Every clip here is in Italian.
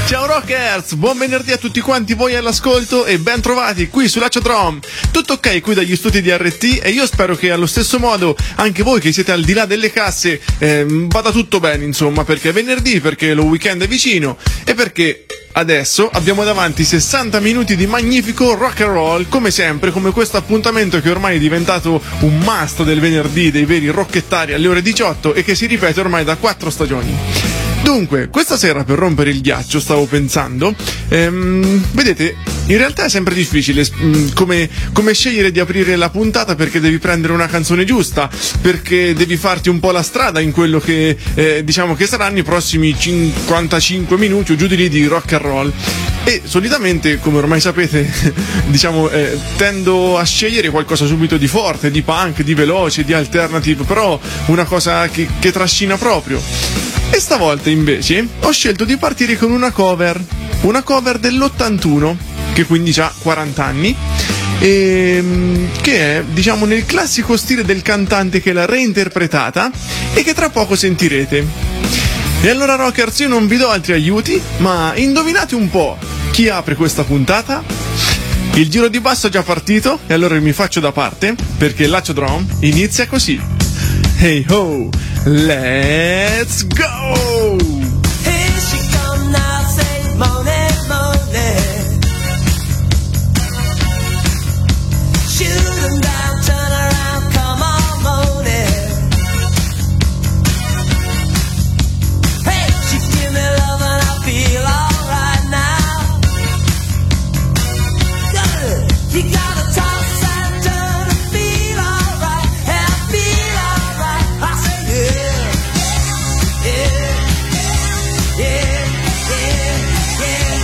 Ciao Rockers, buon venerdì a tutti quanti voi all'ascolto e ben trovati qui su Laciodrom. Tutto ok qui dagli studi di RT e io spero che allo stesso modo anche voi che siete al di là delle casse vada tutto bene, insomma, perché è venerdì, perché lo weekend è vicino e perché adesso abbiamo davanti 60 minuti di magnifico rock and roll, come sempre, come questo appuntamento che ormai è diventato un must del venerdì dei veri rockettari alle ore 18 e che si ripete ormai da 4 stagioni. Dunque, questa sera per rompere il ghiaccio stavo pensando, vedete, in realtà è sempre difficile come scegliere di aprire la puntata, perché devi prendere una canzone giusta, perché devi farti un po' la strada in quello che diciamo che saranno i prossimi 55 minuti o giù di lì di rock and roll. E solitamente, come ormai sapete, diciamo, tendo a scegliere qualcosa subito di forte, di punk, di veloce, di alternative, però una cosa che trascina proprio. E stavolta invece ho scelto di partire con una cover dell'81, che quindi ha 40 anni, che è, diciamo, nel classico stile del cantante che l'ha reinterpretata e che tra poco sentirete. E allora Rockers, io non vi do altri aiuti, ma indovinate un po' chi apre questa puntata? Il giro di basso è già partito e allora mi faccio da parte, perché Laciodrom inizia così. Hey ho, let's go! Here she come now, say Monet, Monet. Shoot 'em down, turn around, come on, Monet. Hey, she give me love and I feel alright now. Good, you gotta toss and turn and feel alright, and I feel alright. I say yeah, yeah, yeah, yeah, yeah.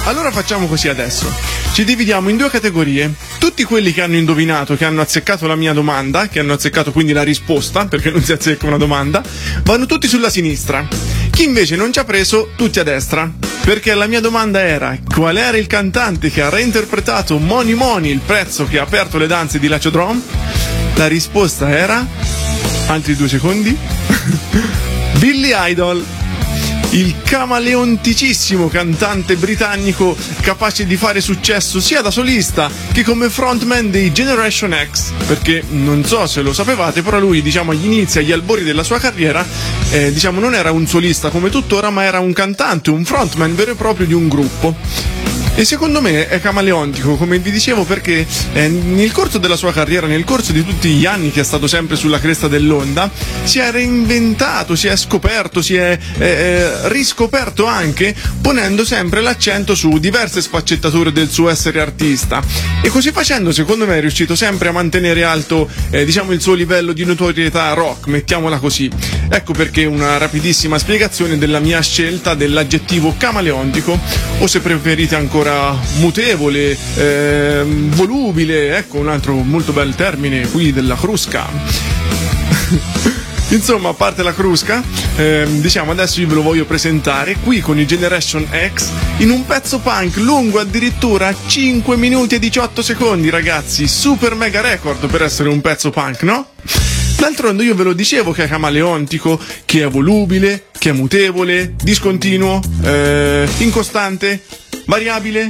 Allora facciamo così adesso. Ci dividiamo in due categorie. Tutti quelli che hanno indovinato, che hanno azzeccato la mia domanda, che hanno azzeccato quindi la risposta, perché non si azzecca una domanda, vanno tutti sulla sinistra. Chi invece non ci ha preso, tutti a destra. Perché la mia domanda era: qual era il cantante che ha reinterpretato Money Money, il pezzo che ha aperto le danze di Laciodrome? La risposta era... altri 2 secondi. Billy Idol. Il camaleonticissimo cantante britannico capace di fare successo sia da solista che come frontman dei Generation X, perché non so se lo sapevate, però lui, diciamo, agli inizi, agli albori della sua carriera, diciamo, non era un solista come tuttora, ma era un cantante, un frontman vero e proprio di un gruppo. E secondo me è camaleontico, come vi dicevo, perché nel corso della sua carriera, nel corso di tutti gli anni che è stato sempre sulla cresta dell'onda, si è reinventato, si è scoperto, si è riscoperto anche, ponendo sempre l'accento su diverse sfaccettature del suo essere artista. E così facendo, secondo me, è riuscito sempre a mantenere alto, diciamo, il suo livello di notorietà rock, mettiamola così. Ecco perché una rapidissima spiegazione della mia scelta dell'aggettivo camaleontico, o se preferite ancora mutevole, volubile, ecco un altro molto bel termine qui della crusca. Insomma, a parte la crusca, diciamo, adesso io ve lo voglio presentare qui con i Generation X in un pezzo punk lungo addirittura 5 minuti e 18 secondi, ragazzi, super mega record per essere un pezzo punk, no? D'altronde io ve lo dicevo che è camaleontico, che è volubile, che è mutevole, discontinuo, incostante, variabile.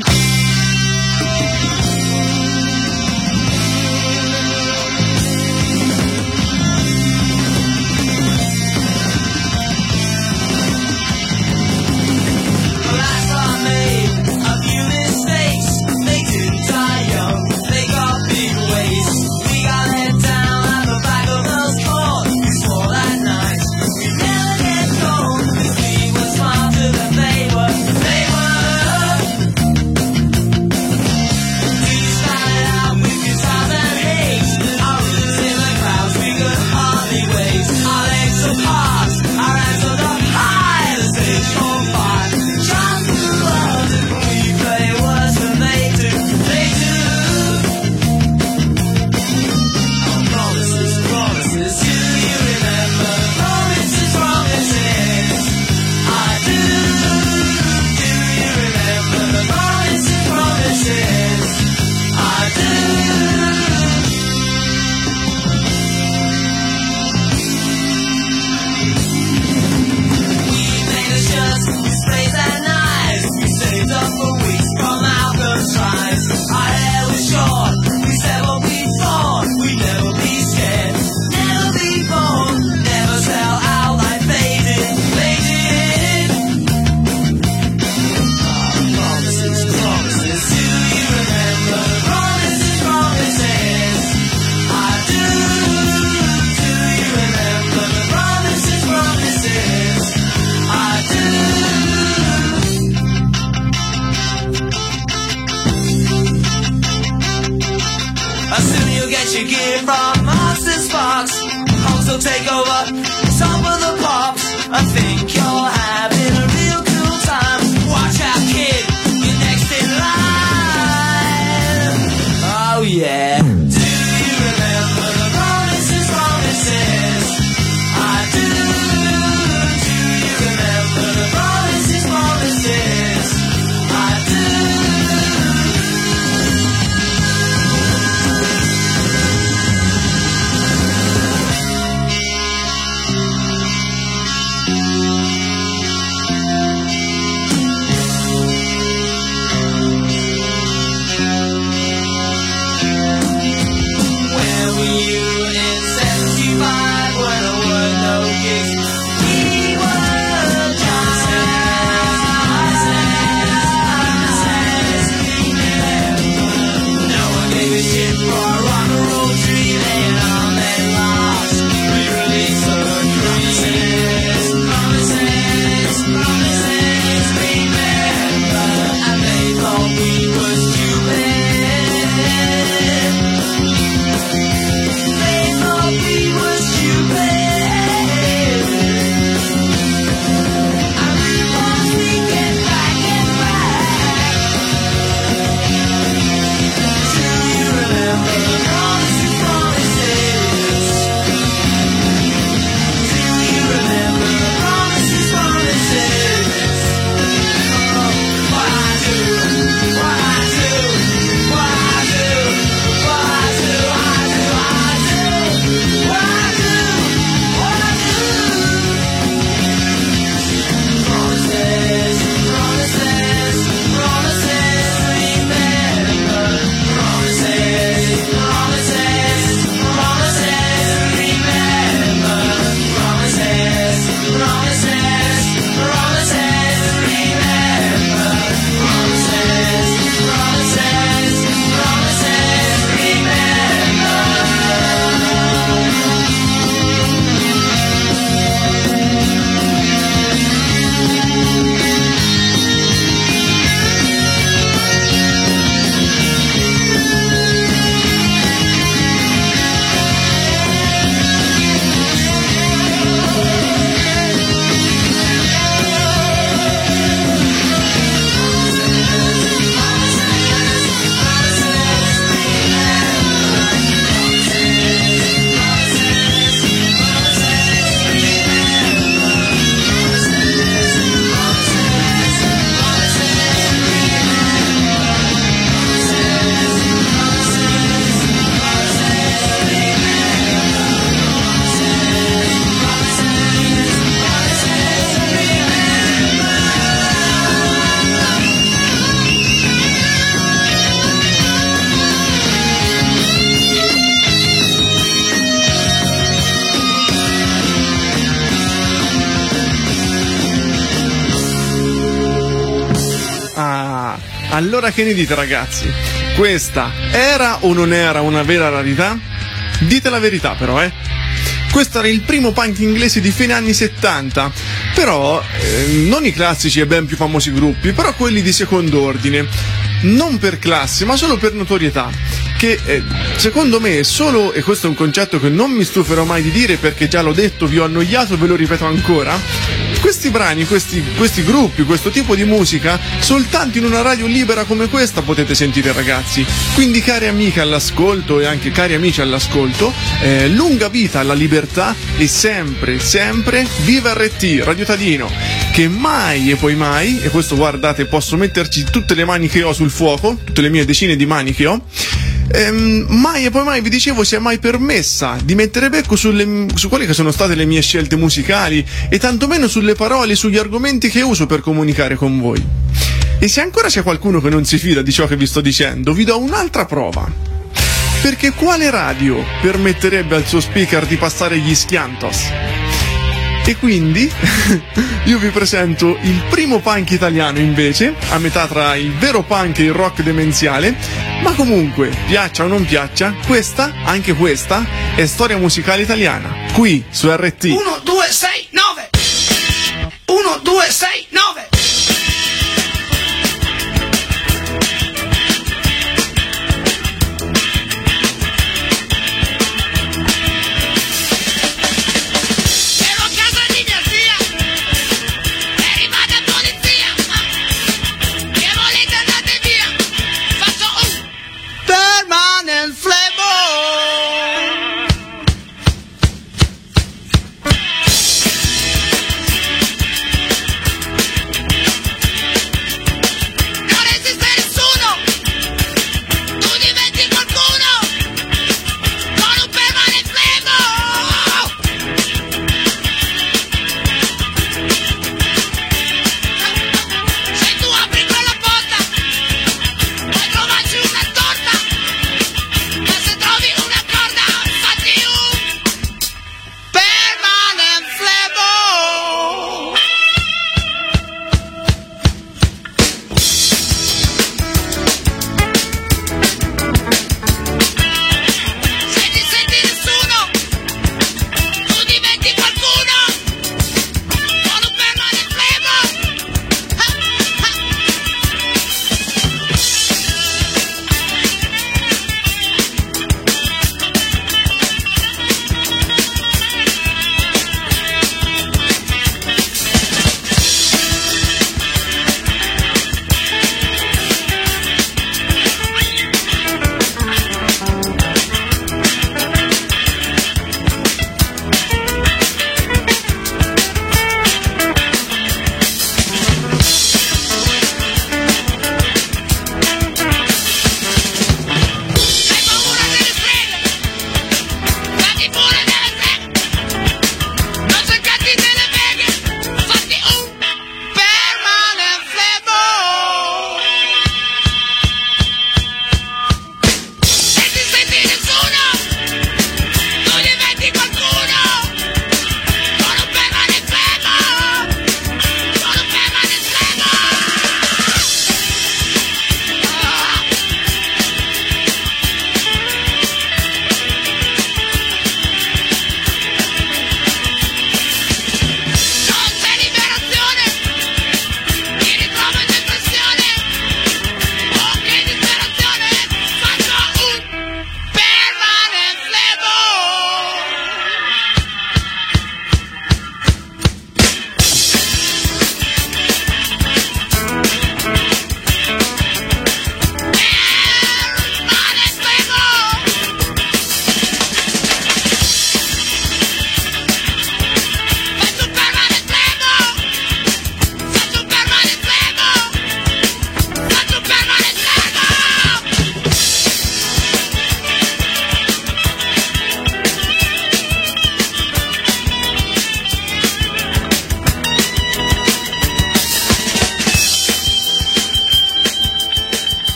Allora che ne dite, ragazzi? Questa era o non era una vera rarità? Dite la verità però, Questo era il primo punk inglese di fine anni 70, però non i classici e ben più famosi gruppi, però quelli di secondo ordine, non per classe ma solo per notorietà, che secondo me solo, e questo è un concetto che non mi stuferò mai di dire perché già l'ho detto, vi ho annoiato, ve lo ripeto ancora, questi brani, questi gruppi, questo tipo di musica, soltanto in una radio libera come questa potete sentire, ragazzi. Quindi cari amiche all'ascolto e anche cari amici all'ascolto, lunga vita alla libertà e sempre, sempre viva RT, Radio Tadino, che mai e poi mai, e questo guardate posso metterci tutte le mani che ho sul fuoco, tutte le mie decine di mani che ho, mai e poi mai, vi dicevo, si è mai permessa di mettere becco su quelle che sono state le mie scelte musicali e tantomeno sulle parole, sugli argomenti che uso per comunicare con voi. E se ancora c'è qualcuno che non si fida di ciò che vi sto dicendo, vi do un'altra prova. Perché quale radio permetterebbe al suo speaker di passare gli schiantos? E quindi io vi presento il primo punk italiano invece, a metà tra il vero punk e il rock demenziale, ma comunque, piaccia o non piaccia, questa, anche questa, è storia musicale italiana, qui su RT. 1, 2, 6, 9! 1, 2, 6, 9!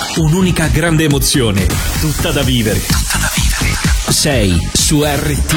Un'unica grande emozione, tutta da vivere. Sei su RT.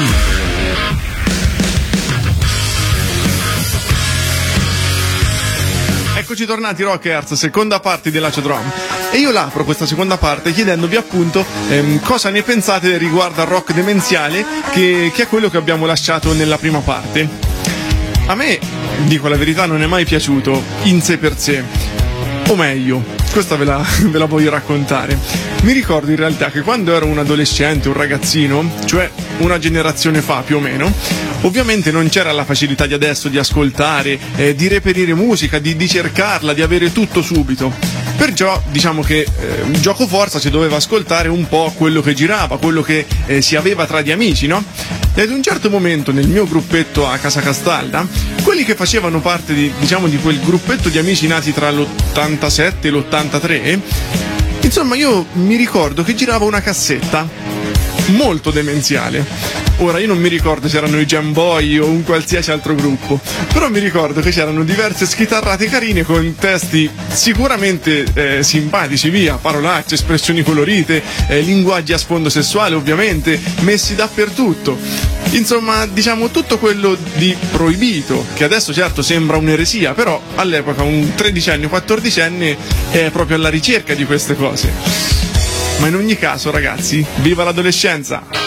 Eccoci tornati Rockers, seconda parte di Lacio Drum. E io l'apro questa seconda parte chiedendovi appunto cosa ne pensate riguardo al rock demenziale, che è quello che abbiamo lasciato nella prima parte. A me, dico la verità, non è mai piaciuto in sé per sé. O meglio, questa ve la voglio raccontare. Mi ricordo in realtà che quando ero un adolescente, un ragazzino, cioè una generazione fa più o meno, ovviamente non c'era la facilità di adesso di ascoltare, di reperire musica, di cercarla, di avere tutto subito. Perciò diciamo che gioco forza si doveva ascoltare un po' quello che girava, quello che si aveva tra gli amici, no? E ad un certo momento nel mio gruppetto a Casa Castalda, quelli che facevano parte di quel gruppetto di amici nati tra l'87 e l'83, insomma io mi ricordo che girava una cassetta molto demenziale. Ora io non mi ricordo se erano i Jam Boy o un qualsiasi altro gruppo, però mi ricordo che c'erano diverse schitarrate carine con testi sicuramente simpatici, via, parolacce, espressioni colorite, linguaggi a sfondo sessuale ovviamente, messi dappertutto. Insomma, diciamo tutto quello di proibito, che adesso certo sembra un'eresia, però all'epoca un 13enne o 14enne è proprio alla ricerca di queste cose. Ma in ogni caso, ragazzi, viva l'adolescenza!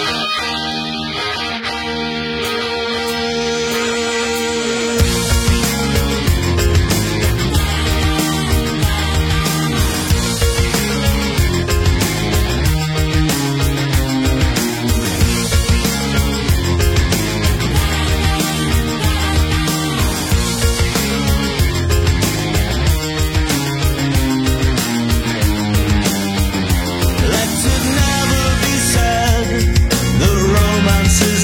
Let it never be said the romance is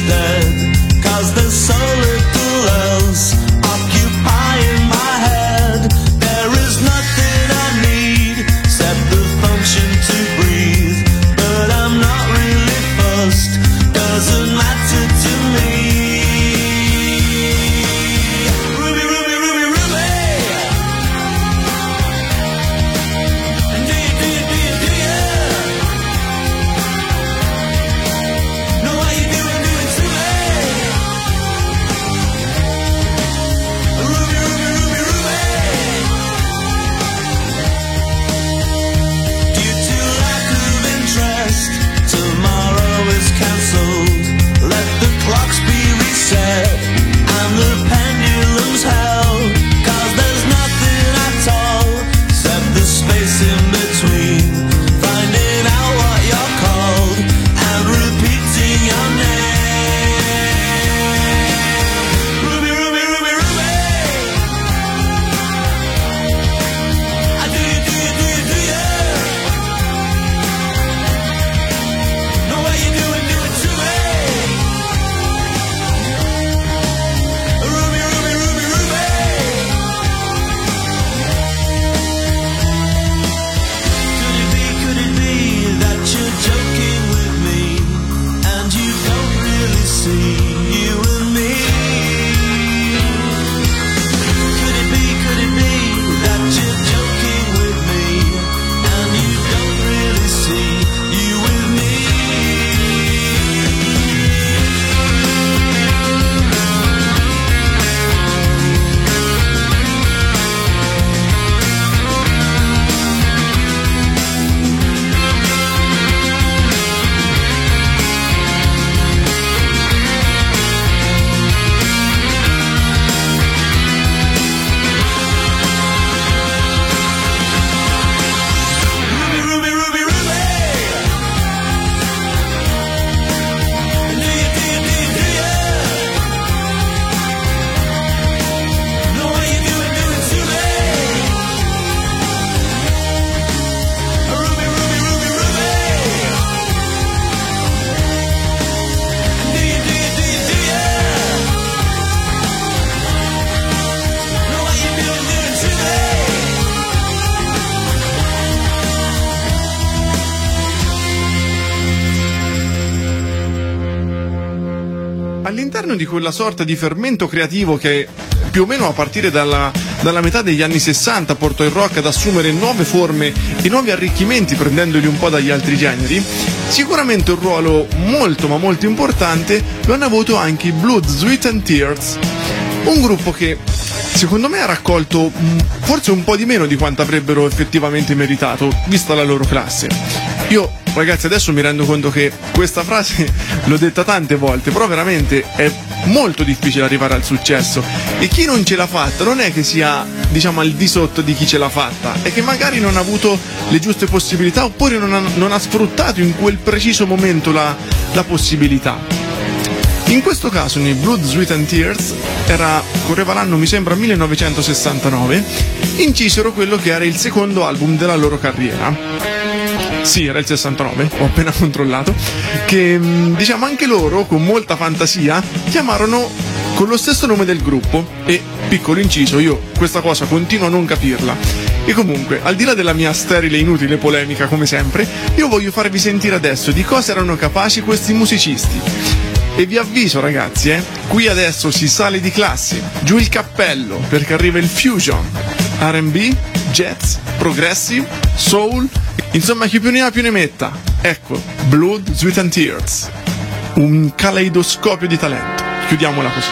all'interno di quella sorta di fermento creativo che più o meno a partire dalla metà degli anni 60 portò il rock ad assumere nuove forme e nuovi arricchimenti prendendoli un po' dagli altri generi, sicuramente un ruolo molto ma molto importante lo hanno avuto anche i Blood, Sweat and Tears, un gruppo che secondo me ha raccolto forse un po' di meno di quanto avrebbero effettivamente meritato, vista la loro classe. Io, ragazzi, adesso mi rendo conto che questa frase l'ho detta tante volte, però veramente è molto difficile arrivare al successo e chi non ce l'ha fatta non è che sia, diciamo, al di sotto di chi ce l'ha fatta, è che magari non ha avuto le giuste possibilità oppure non ha sfruttato in quel preciso momento la possibilità. In questo caso nei Blood, Sweat and Tears correva l'anno mi sembra 1969, incisero quello che era il secondo album della loro carriera. Sì, era il 69, ho appena controllato, che diciamo anche loro con molta fantasia chiamarono con lo stesso nome del gruppo e, piccolo inciso, io questa cosa continuo a non capirla. E comunque, al di là della mia sterile e inutile polemica come sempre, io voglio farvi sentire adesso di cosa erano capaci questi musicisti. E vi avviso ragazzi, qui adesso si sale di classe, giù il cappello, perché arriva il fusion, R&B, jazz, progressive, soul, insomma chi più ne ha più ne metta. Ecco, Blood, Sweat and Tears, un caleidoscopio di talento. Chiudiamola così.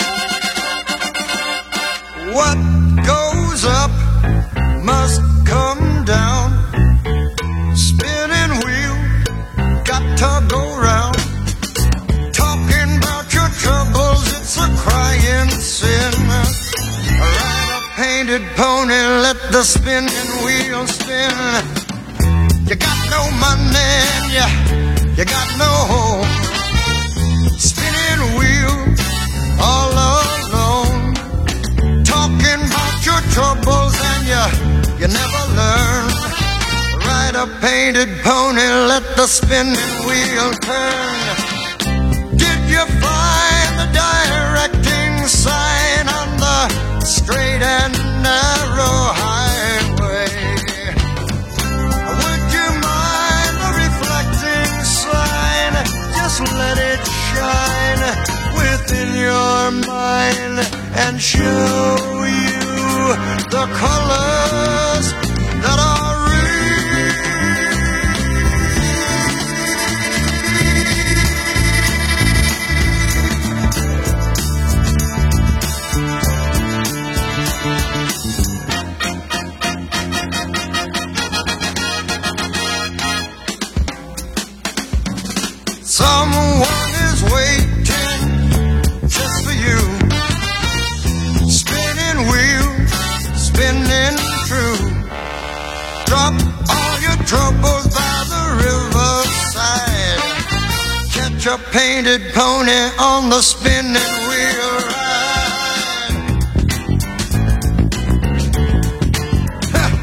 What goes up must come down. Spinning wheel, got to go round. Talking about your troubles, it's a crying sin. Ride a painted pony, let the spinning wheel spin. You got no money and you got no home. Spinning wheel, all alone. Talking about your troubles and you never learn. Ride a painted pony, let the spinning wheel turn. Did you find the directing sign on the straight and narrow highway? Would you mind the reflecting sign? Just let it shine within your mind and show you the colors that are real. Someone is waiting just for you. Spinning wheel, spinning true. Drop all your troubles by the riverside. Catch a painted pony on the spinning wheel ride. Ha!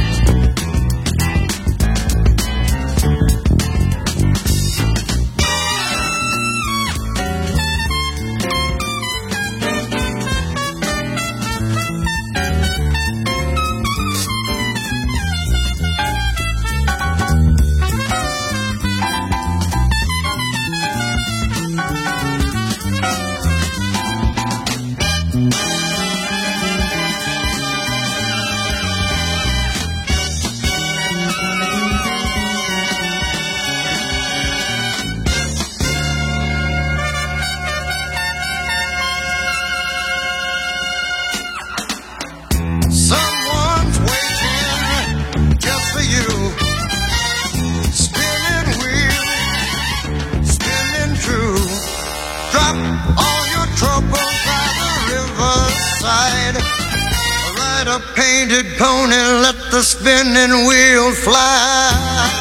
Someone's waiting just for you. Spinning wheel, spinning true. Drop all your troubles by the riverside. Ride a painted pony, let the spinning wheel fly.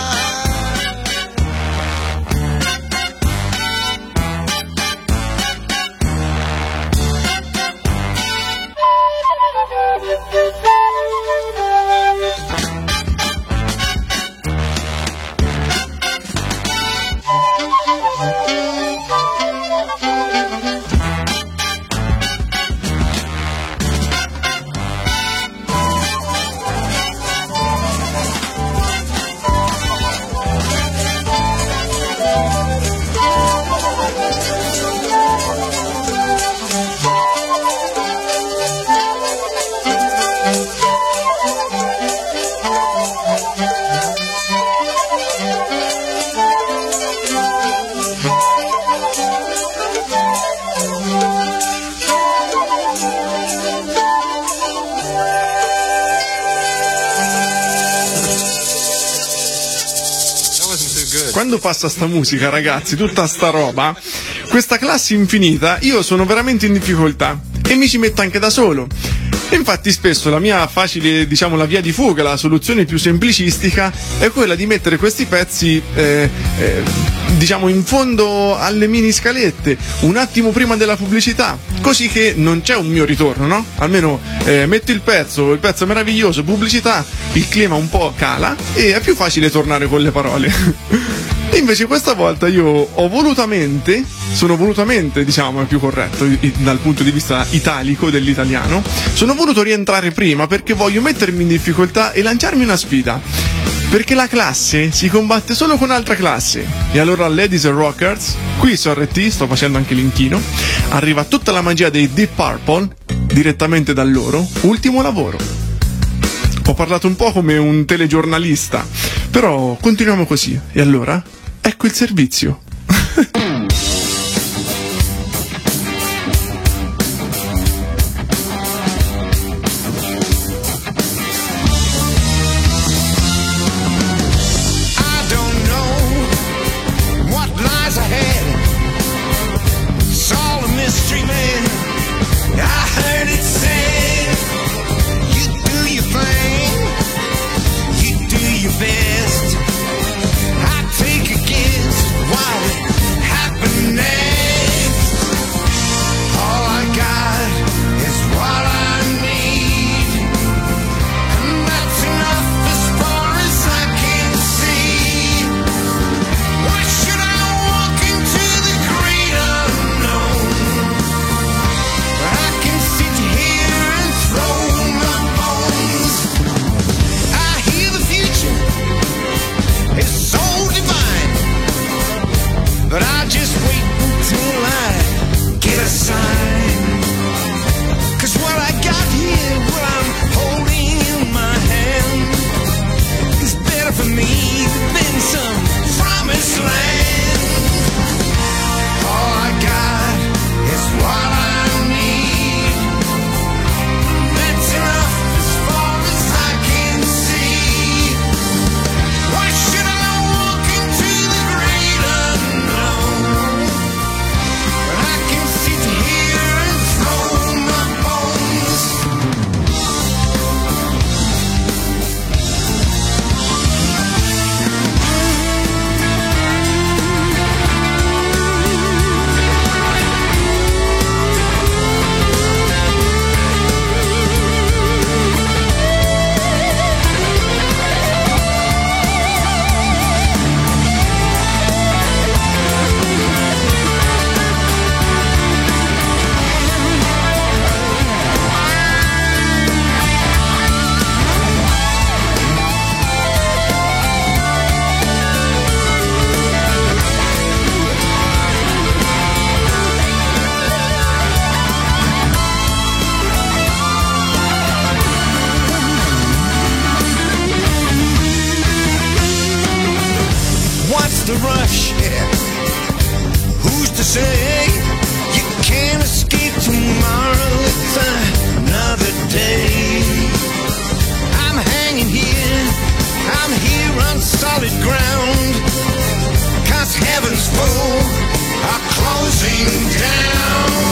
quando passa sta musica, ragazzi, tutta sta roba, questa classe infinita, io sono veramente in difficoltà e mi ci metto anche da solo. Infatti spesso la mia facile, diciamo, la via di fuga, la soluzione più semplicistica è quella di mettere questi pezzi diciamo in fondo alle mini scalette, un attimo prima della pubblicità, così che non c'è un mio ritorno, no? Almeno metto il pezzo è meraviglioso, pubblicità, il clima un po' cala e è più facile tornare con le parole. E invece questa volta io sono volutamente, diciamo, è più corretto dal punto di vista italico dell'italiano, sono voluto rientrare prima perché voglio mettermi in difficoltà e lanciarmi una sfida. Perché la classe si combatte solo con altra classe. E allora, ladies and rockers, qui su RT, sto facendo anche l'inchino, arriva tutta la magia dei Deep Purple, direttamente dal loro ultimo lavoro. Ho parlato un po' come un telegiornalista, però continuiamo così. E allora, ecco il servizio. the rush, yeah. Who's to say you can't escape tomorrow? It's another day. I'm hanging here, I'm here on solid ground, 'cause heaven's full are closing down.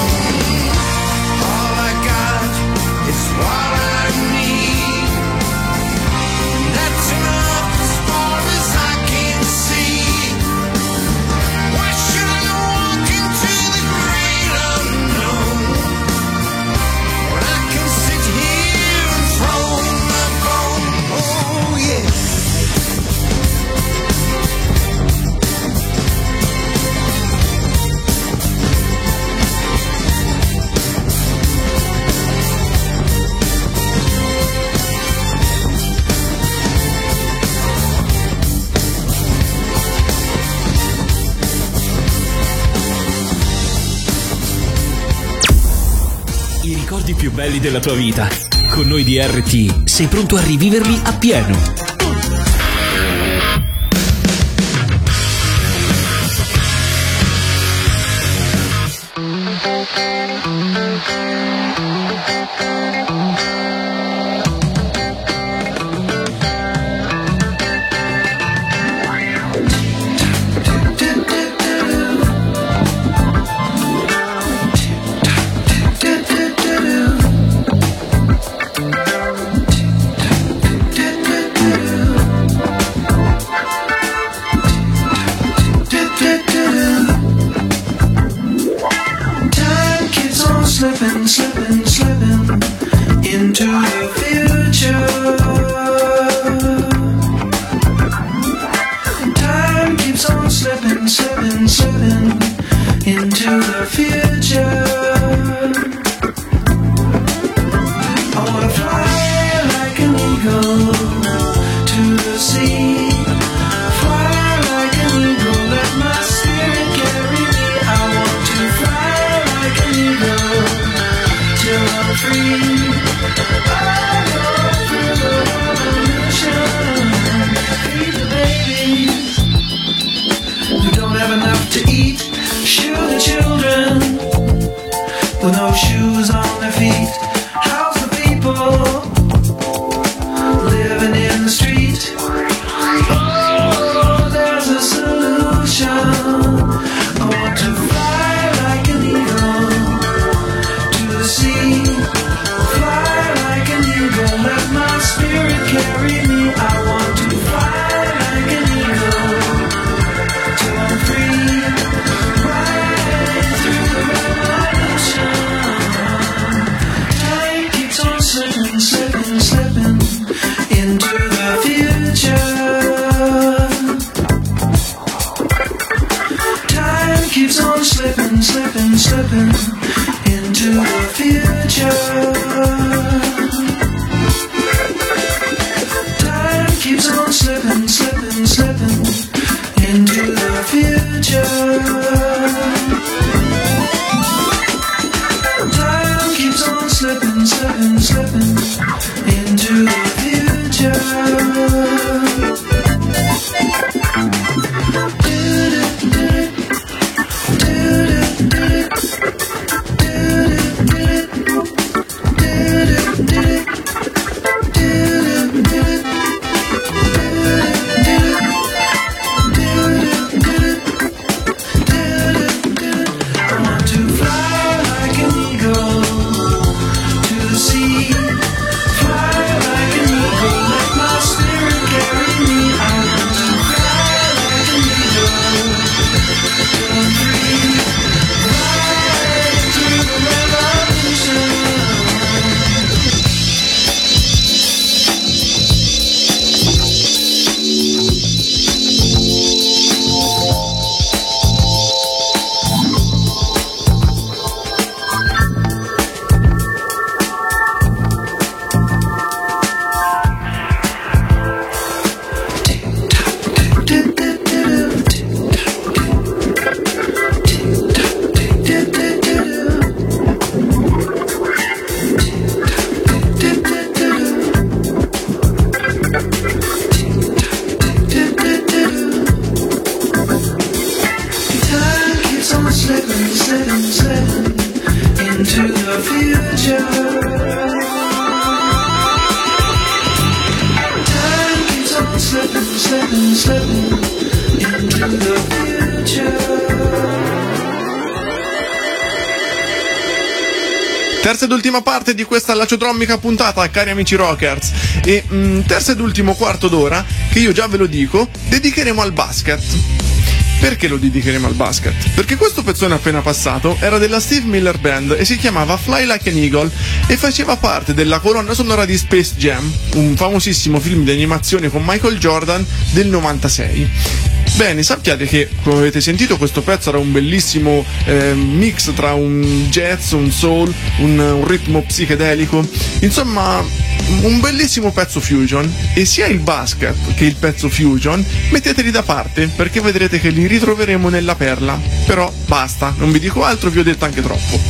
All I got is what I need. That's enough as far as I can see. Why should I walk into the great unknown when I can sit here and throw my bone? Oh yeah. I ricordi più belli della tua vita. Con noi di RT sei pronto a riviverli appieno. carry me. I want to fly like an eagle till I'm free, riding through the revolution. Time keeps on slipping, slipping, slipping into the future. Time keeps on slipping, slipping, slipping into the future. Time keeps on slipping, slipping, slipping into the future. Time keeps on slipping, slipping, slipping into the future. I want to fly like an eagle to the sea, fly like an eagle, let my spirit carry me. I want to fly like an eagle till I'm free, riding through the revolution. Time keeps on slipping, slipping, slipping into the future. Time keeps on slipping, slipping, slipping into the future. Terza ed ultima parte di questa laciodromica puntata, cari amici rockers. E terza ed ultimo quarto d'ora, che io già ve lo dico, dedicheremo al basket. Perché lo dedicheremo al basket? Perché questo pezzone appena passato era della Steve Miller Band e si chiamava Fly Like an Eagle e faceva parte della colonna sonora di Space Jam, un famosissimo film di animazione con Michael Jordan del 96. Bene, sappiate che, come avete sentito, questo pezzo era un bellissimo mix tra un jazz, un soul, un ritmo psichedelico, insomma un bellissimo pezzo fusion, e sia il basket che il pezzo fusion metteteli da parte perché vedrete che li ritroveremo nella perla. Però basta, non vi dico altro, vi ho detto anche troppo.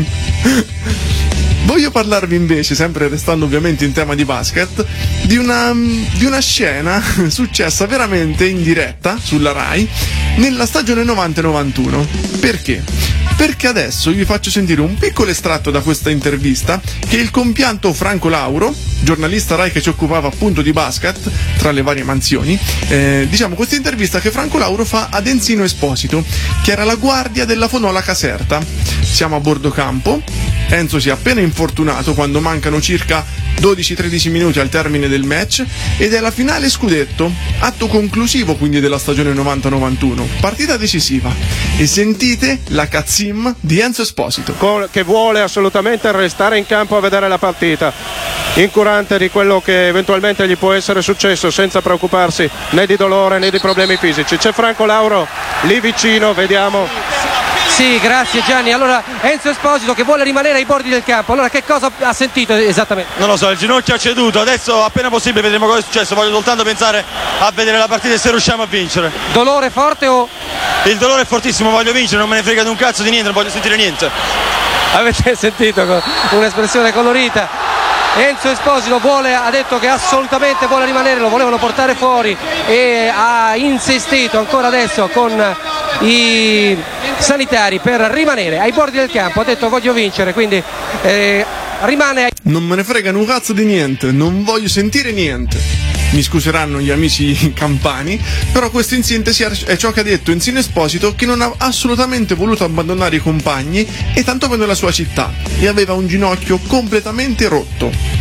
Voglio parlarvi invece, sempre restando ovviamente in tema di basket, di una scena successa veramente in diretta sulla Rai nella stagione 90-91. Perché? Perché adesso vi faccio sentire un piccolo estratto da questa intervista che il compianto Franco Lauro, giornalista Rai che si occupava appunto di basket tra le varie mansioni, diciamo questa intervista che Franco Lauro fa ad Enzino Esposito, che era la guardia della Fonola Caserta. Siamo a bordo campo, Enzo si è appena infortunato quando mancano circa 12-13 minuti al termine del match ed è la finale scudetto, atto conclusivo quindi della stagione 90-91, partita decisiva, e sentite la cazzim di Enzo Esposito che vuole assolutamente restare in campo a vedere la partita, incurante di quello che eventualmente gli può essere successo, senza preoccuparsi né di dolore né di problemi fisici. C'è Franco Lauro lì vicino, vediamo. Sì, grazie Gianni. Allora Enzo Esposito che vuole rimanere ai bordi del campo. Allora che cosa ha sentito esattamente? Non lo so, il ginocchio ha ceduto, adesso appena possibile vedremo cosa è successo, voglio soltanto pensare a vedere la partita e se riusciamo a vincere. Dolore forte o? Il dolore è fortissimo, voglio vincere, non me ne frega di un cazzo di niente, non voglio sentire niente. Avete sentito un'espressione colorita? Enzo Esposito ha detto che assolutamente vuole rimanere, lo volevano portare fuori e ha insistito ancora adesso con i sanitari per rimanere ai bordi del campo. Ha detto voglio vincere, quindi rimane. Non me ne frega un cazzo di niente, non voglio sentire niente. Mi scuseranno gli amici campani, però questo in sintesi è ciò che ha detto Enzino Esposito, che non ha assolutamente voluto abbandonare i compagni e tanto meno la sua città, e aveva un ginocchio completamente rotto.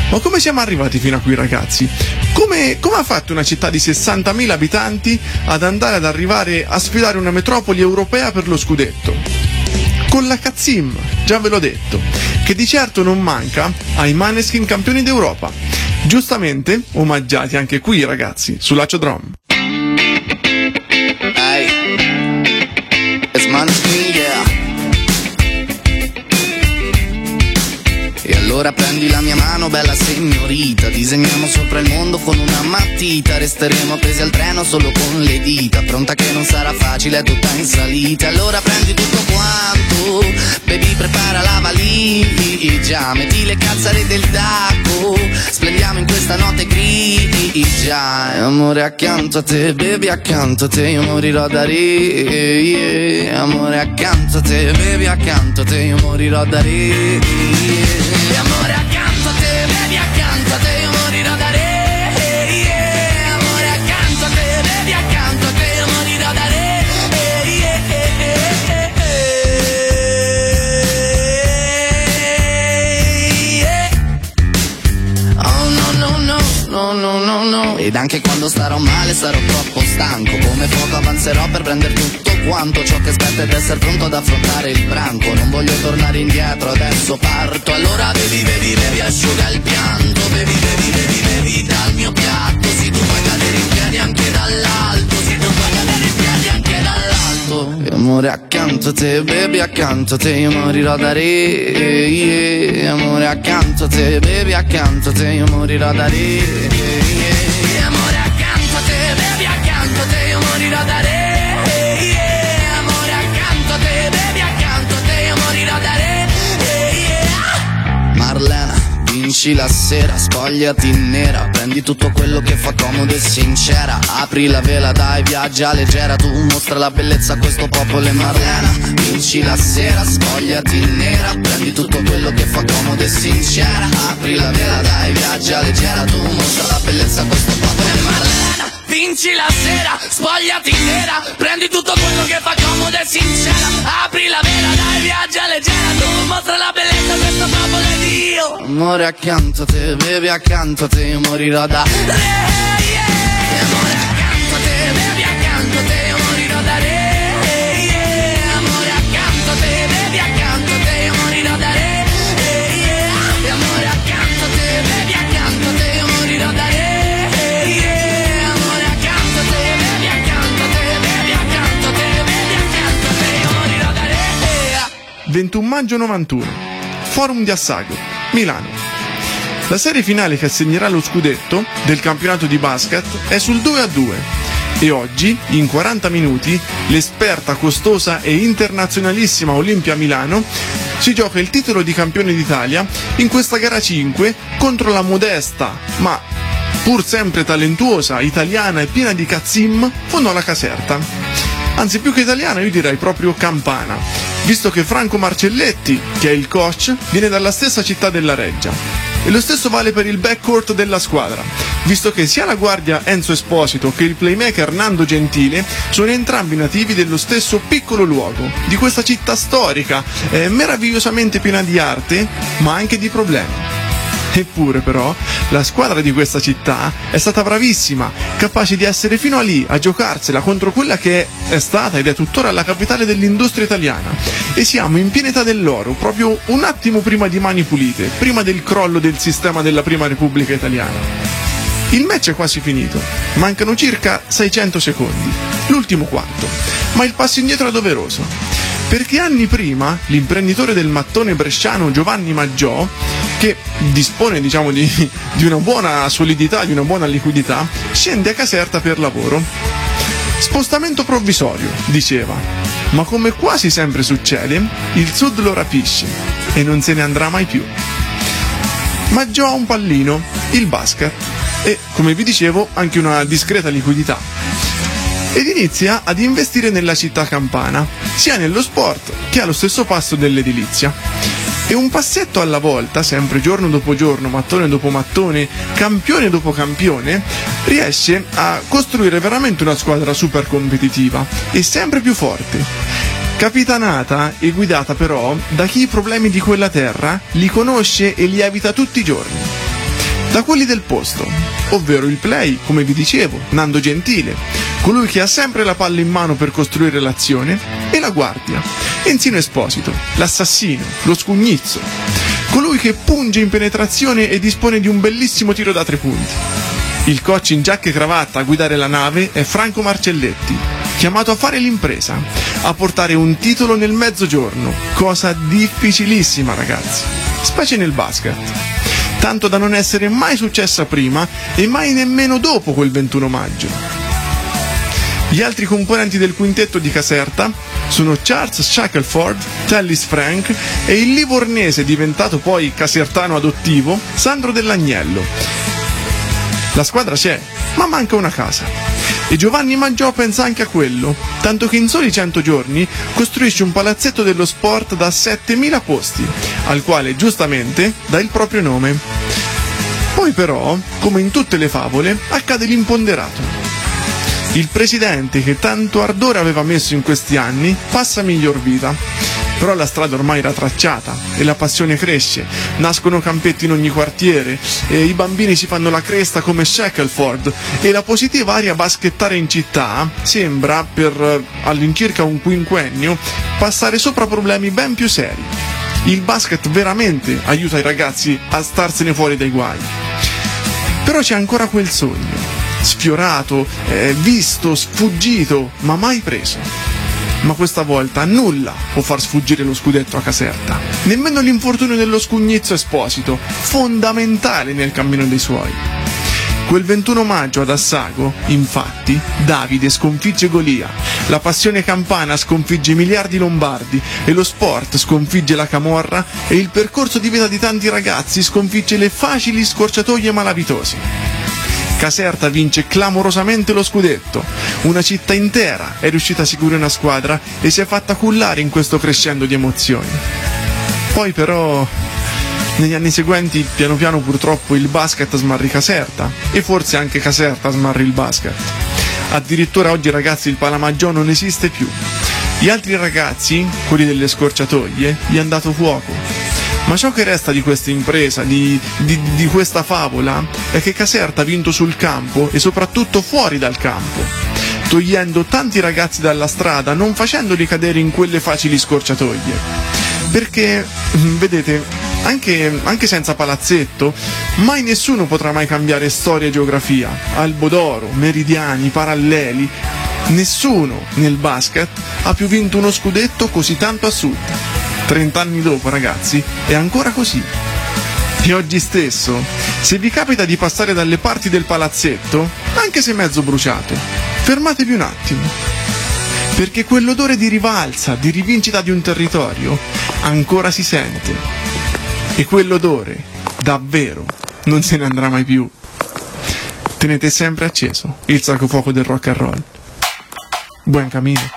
Ma come siamo arrivati fino a qui, ragazzi? Come ha fatto una città di 60.000 abitanti ad arrivare a sfidare una metropoli europea per lo scudetto? Con la Kazim, già ve l'ho detto, che di certo non manca ai Maneskin campioni d'Europa. Giustamente omaggiati anche qui, ragazzi, su Lacio Drum. Hey, it's Maneskin, yeah. E allora prendi la mia mano, bella signorita, disegniamo sopra il mondo con una matita, resteremo appesi al treno solo con le dita, pronta che non sarà facile, è tutta in salita. Allora prendi tutto quanto, baby, prepara la valigia, metti le calzare del tacco, splendiamo in questa notte grigia. E amore accanto a te, baby, accanto a te, io morirò da re. Amore accanto a te, baby, accanto a te, io morirò da re. Amore accanto a te, baby, accanto a te, io morirò da re. Amore accanto a te, baby, accanto a te, io morirò da re. Oh no no no, no no no no. Ed anche quando starò male sarò troppo stanco, come fuoco avanzerò per prendere tutto quanto ciò che aspetta ed essere pronto ad affrontare il branco. Non voglio tornare indietro, adesso parto. Allora bevi, bevi, bevi, asciuga il pianto. Bevi, bevi, bevi, bevi dal mio piatto. Si tu puoi cadere in piedi anche dall'alto. Si tu puoi cadere in piedi anche dall'alto. E amore accanto a te, baby, accanto a te, io morirò da re. Amore accanto a te, baby, accanto a te, io morirò da re. Amore accanto a te, baby, accanto a te, io morirò da re. Amore accanto a te, baby, accanto a te, io morirò da re. Marlena, vinci la sera, spogliati nera, prendi tutto quello che fa comodo e sincera, apri la vela, dai, viaggia leggera, tu mostra la bellezza a questo popolo. E Marlena, vinci la sera, spogliati nera, prendi tutto quello che fa comodo e sincera, apri la vela, dai, viaggia leggera, tu mostra la bellezza a questo popolo. E Marlena, vinci la sera, spogliati nera, prendi tutto quello che fa comodo e sincera, apri la vela, dai, viaggia leggera, tu mostra la bellezza a questo popolo ed io. Amore accanto a te, baby, accanto a te, io morirò da re. Amore accanto a te, baby, accanto a te, io morirò da re. Amore accanto a te, baby, accanto a te, io morirò da re. Amore accanto a te, baby, accanto a te, io morirò da re. 21 maggio 91, Forum di Assago, Milano. La serie finale che assegnerà lo scudetto del campionato di basket è sul 2-2 e oggi, in 40 minuti, l'esperta, costosa e internazionalissima Olimpia Milano si gioca il titolo di campione d'Italia in questa gara 5 contro la modesta, ma pur sempre talentuosa, italiana e piena di Kazim, Fonola Caserta. Anzi, più che italiana io direi proprio campana, visto che Franco Marcelletti, che è il coach, viene dalla stessa città della Reggia. E lo stesso vale per il backcourt della squadra, visto che sia la guardia Enzo Esposito che il playmaker Nando Gentile sono entrambi nativi dello stesso piccolo luogo, di questa città storica, meravigliosamente piena di arte, ma anche di problemi. Eppure però la squadra di questa città è stata bravissima, capace di essere fino a lì a giocarsela contro quella che è stata ed è tuttora la capitale dell'industria italiana, e siamo in piena età dell'oro, proprio un attimo prima di Mani Pulite, prima del crollo del sistema della Prima Repubblica Italiana. Il match è quasi finito, mancano circa 600 secondi, l'ultimo quarto, ma il passo indietro è doveroso, perché anni prima l'imprenditore del mattone bresciano Giovanni Maggiò, che dispone di una buona solidità, di una buona liquidità, scende a Caserta per lavoro. Spostamento provvisorio, diceva, ma come quasi sempre succede, il Sud lo rapisce e non se ne andrà mai più. Maggiò ha un pallino, il basket, e, come vi dicevo, anche una discreta liquidità. Ed inizia ad investire nella città campana, sia nello sport che allo stesso passo dell'edilizia. E un passetto alla volta, sempre giorno dopo giorno, mattone dopo mattone, campione dopo campione, riesce a costruire veramente una squadra super competitiva e sempre più forte. Capitanata e guidata però da chi i problemi di quella terra li conosce e li evita tutti i giorni. da quelli del posto, ovvero il play, come vi dicevo, Nando Gentile, colui che ha sempre la palla in mano per costruire l'azione, e la guardia, Enzino Esposito, l'assassino, lo scugnizzo, colui che punge in penetrazione e dispone di un bellissimo tiro da 3 punti. Il coach in giacca e cravatta a guidare la nave è Franco Marcelletti, chiamato a fare l'impresa, a portare un titolo nel mezzogiorno, cosa difficilissima, ragazzi, specie nel basket, tanto da non essere mai successa prima e mai nemmeno dopo quel 21 maggio. Gli altri componenti del quintetto di Caserta sono Charles Shackelford, Tallis Frank e il livornese diventato poi casertano adottivo Sandro Dell'Agnello. La squadra c'è, ma manca una casa. E Giovanni Maggiò pensa anche a quello, tanto che in soli 100 giorni costruisce un palazzetto dello sport da 7.000 posti, al quale giustamente dà il proprio nome. Poi però, come in tutte le favole, accade l'imponderato. Il presidente che tanto ardore aveva messo in questi anni passa a miglior vita. Però la strada ormai era tracciata e la passione cresce, nascono campetti in ogni quartiere e i bambini si fanno la cresta come Shackelford e la positiva aria baschettare in città sembra, per all'incirca un quinquennio, passare sopra problemi ben più seri. Il basket veramente aiuta i ragazzi a starsene fuori dai guai. Però c'è ancora quel sogno, sfiorato, visto, sfuggito, ma mai preso. Ma questa volta nulla può far sfuggire lo scudetto a Caserta, nemmeno l'infortunio dello scugnizzo Esposito, fondamentale nel cammino dei suoi. Quel 21 maggio ad Assago, infatti, Davide sconfigge Golia, la passione campana sconfigge i miliardi lombardi e lo sport sconfigge la camorra e il percorso di vita di tanti ragazzi sconfigge le facili scorciatoie malavitose. Caserta vince clamorosamente lo scudetto, una città intera è riuscita a seguire una squadra e si è fatta cullare in questo crescendo di emozioni. Poi però, negli anni seguenti, piano piano purtroppo il basket smarrì Caserta e forse anche Caserta smarrì il basket. Addirittura oggi, ragazzi, il Palamaggiò non esiste più. Gli altri ragazzi, quelli delle scorciatoie, gli hanno dato fuoco. Ma ciò che resta di questa impresa, di questa favola, è che Caserta ha vinto sul campo e soprattutto fuori dal campo, togliendo tanti ragazzi dalla strada, non facendoli cadere in quelle facili scorciatoie. Perché, vedete, anche senza palazzetto, mai nessuno potrà mai cambiare storia e geografia, albo d'oro, meridiani, paralleli. Nessuno nel basket ha più vinto uno scudetto così tanto a sud. 30 anni dopo, ragazzi, è ancora così. E oggi stesso, se vi capita di passare dalle parti del palazzetto, anche se mezzo bruciato, fermatevi un attimo. Perché quell'odore di rivalsa, di rivincita di un territorio, ancora si sente. E quell'odore, davvero, non se ne andrà mai più. Tenete sempre acceso il sacro fuoco del rock and roll. Buon cammino.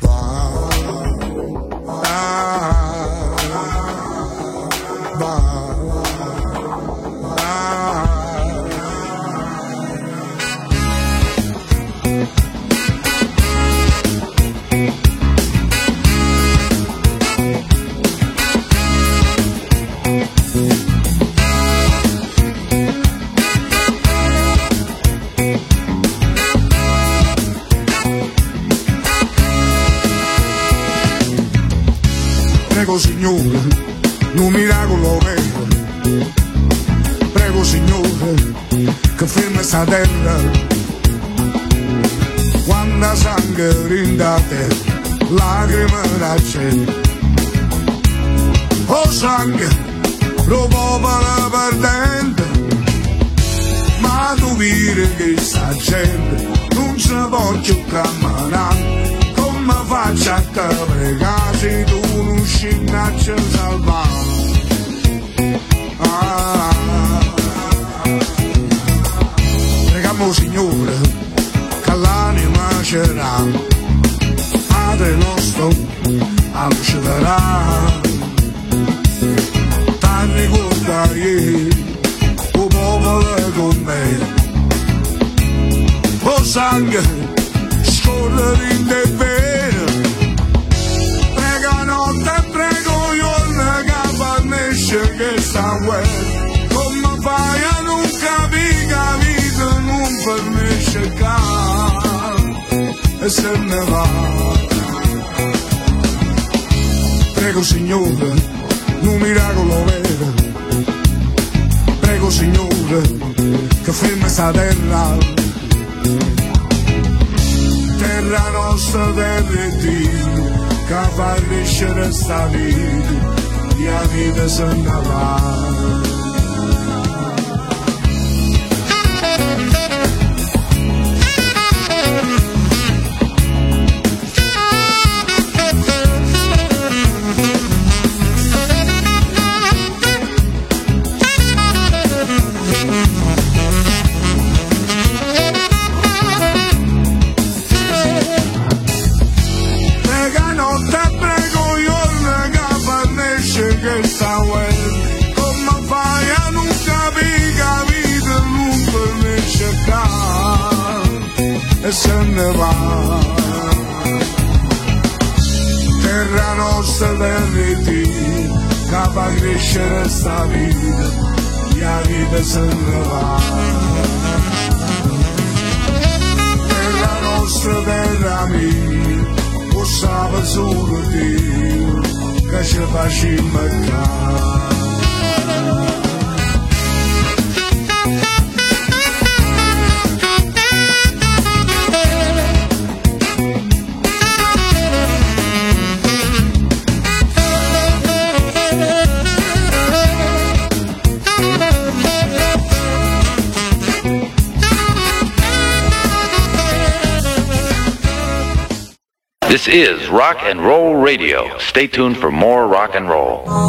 Prego Signore, un miracolo vero. Prego Signore, che ferma sta terra. Quando sangue rinda te, lacrime da cielo. Oh sangue, lo popolo perdente. Ma tu vedi che sta gente non si può più camminare. Come faccio a te pregare se tu non scegli a ci salvare? Preghiamo Signore che l'anima c'era, Padre nostro allucerà. Tanti guardai, o popolo con me. Oh sangue, scorre in te vero. Prega notte e prego giorno che fa nascere questa guerra. Come fai a non se ne va. Prego Signore, un miracolo vero. Prego Signore, che ferma sta terra. Terra nostra, terra e Dio, che fa crescere sta vita, la vita se ne va. Come fai a non capire che vita non per cercare e se ne va. Terra nostra, terra e Dio, che fa crescere sta vita, la vita se ne va. Terra nostra, terra mia, lo sa solo Dio, che ci facci mancare. This is Rock and Roll Radio. Stay tuned for more rock and roll.